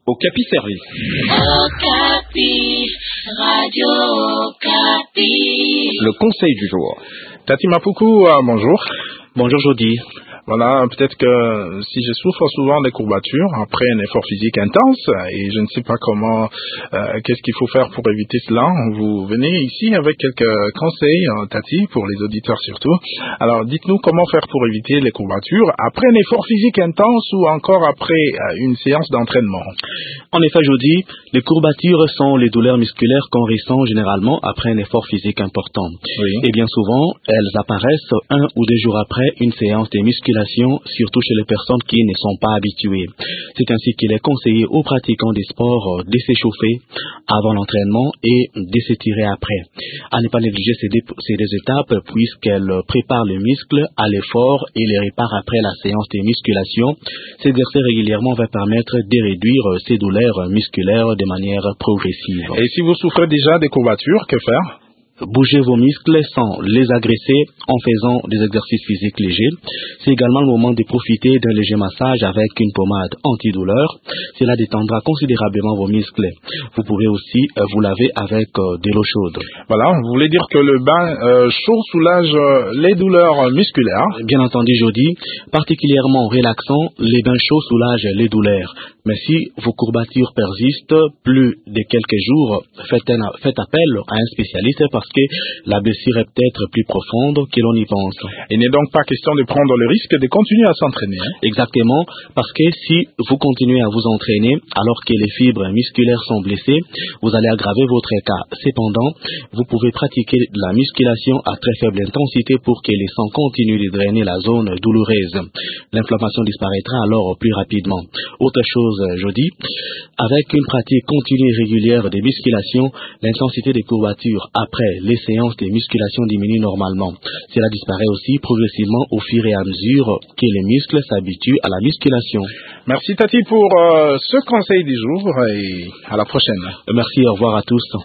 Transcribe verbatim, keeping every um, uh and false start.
Okapi Service. Okapi, Radio Okapi. Le conseil du jour. Tati Mapuku, euh, bonjour. Bonjour Jody. Voilà, peut-être que si je souffre souvent des courbatures après un effort physique intense et je ne sais pas comment, euh, qu'est-ce qu'il faut faire pour éviter cela, vous venez ici avec quelques conseils, euh, Tati, pour les auditeurs surtout. Alors, dites-nous comment faire pour éviter les courbatures après un effort physique intense ou encore après euh, une séance d'entraînement. En effet, Jody, les courbatures sont les douleurs musculaires qu'on ressent généralement après un effort physique important. Oui. Et bien souvent, elles apparaissent un ou deux jours après une séance de musculation, surtout chez les personnes qui ne sont pas habituées. C'est ainsi qu'il est conseillé aux pratiquants des sports de s'échauffer avant l'entraînement et de s'étirer après. À ne pas négliger ces, dé- ces deux étapes puisqu'elles préparent le muscle à l'effort et les réparent après la séance de musculation. S'exercer régulièrement va permettre de réduire ces douleurs musculaires de manière progressive. Et si vous souffrez déjà des courbatures, que faire ? Bougez vos muscles sans les agresser en faisant des exercices physiques légers. C'est également le moment de profiter d'un léger massage avec une pommade antidouleur. Cela détendra considérablement vos muscles. Vous pourrez aussi euh, vous laver avec euh, de l'eau chaude. Voilà, vous voulez dire que le bain euh, chaud soulage euh, les douleurs musculaires. Bien entendu, Jody, particulièrement relaxant, les bains chauds soulagent les douleurs. Mais si vos courbatures persistent plus de quelques jours, faites, un, faites appel à un spécialiste parce que la blessure est peut-être plus profonde que l'on y pense. Il n'est donc pas question de prendre le risque de continuer à s'entraîner. Hein? Exactement, parce que si vous continuez à vous entraîner alors que les fibres musculaires sont blessées, vous allez aggraver votre cas. Cependant, vous pouvez pratiquer la musculation à très faible intensité pour que les sangs continuent de drainer la zone douloureuse. L'inflammation disparaîtra alors plus rapidement. Autre chose, Jody, avec une pratique continue et régulière de musculation, l'intensité des courbatures après les séances de musculation diminue normalement. Cela disparaît aussi progressivement au fur et à mesure que les muscles s'habituent à la musculation. Merci Tati pour euh, ce conseil du jour et à la prochaine. Merci, au revoir à tous.